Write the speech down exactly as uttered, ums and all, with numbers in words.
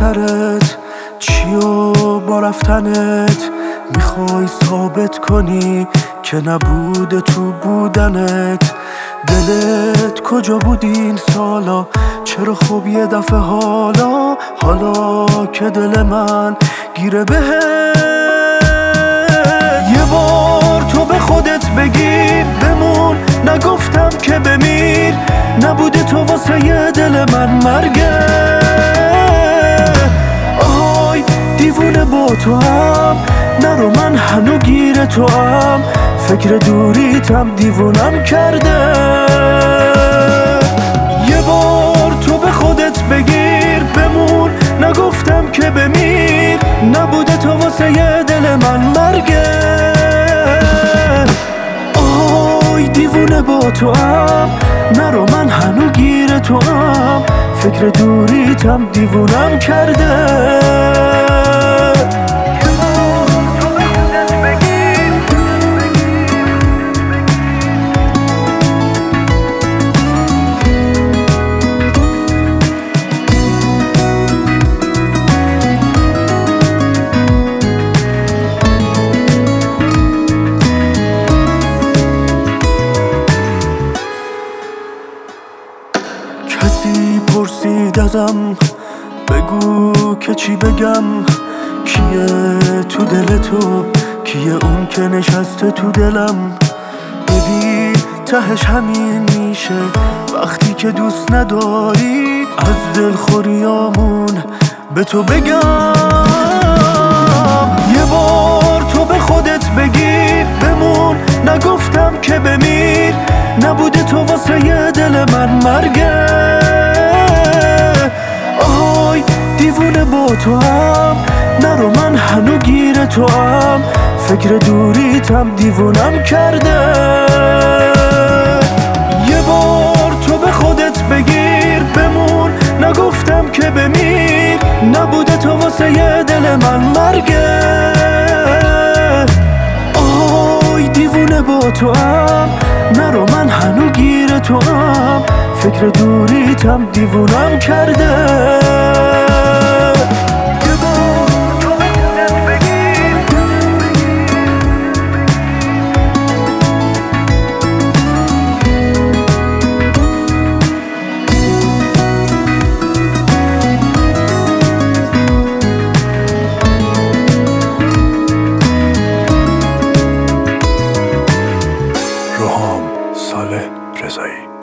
سرت چیو با رفتنت میخوای ثابت کنی که نبوده تو بودنت؟ دلت کجا بود این سالا؟ چرا خوب یه دفعه حالا حالا که دل من گیره بهت؟ یه بار تو به خودت بگیر بمون، نگفتم که بمیر، نبوده تو واسه یه دل من مرگه. آهای دیوونه با تو هم، نرو من هنو گیر تو هم، فکر دوریتم دیوونم کرده. یه بار تو به خودت بگیر بمون، نگفتم که بمیر، نبوده تو واسه یه دل من مرگه. آهای دیوونه با تو هم، نرو من هنو گیر تو هم، فکر دوریتم دیوونم کرده. کسی پرسید ازم بگو که چی بگم، کیه تو دل تو، کیه اون که نشسته تو دلم؟ ببین تهش همین میشه وقتی که دوست نداری، از دلخوریامون به تو بگم. یه بار تو به خودت بگیر بمون، نگفتم که بمیر، نبوده تو واسه یه دل من مرگه. آهای دیوونه با تو هم، نرو من هنو گیر تو هم، فکر دوریتم دیوونم کرده. یه بار تو به خودت بگیر بمون، نگفتم که بمیر، نبوده تو واسه یه دل من مرگه. آهای دیوونه با تو هم، نرو من هنو گیر تو هم، فکر دوریتم دیوونم کرده. روحام صالح رضایی.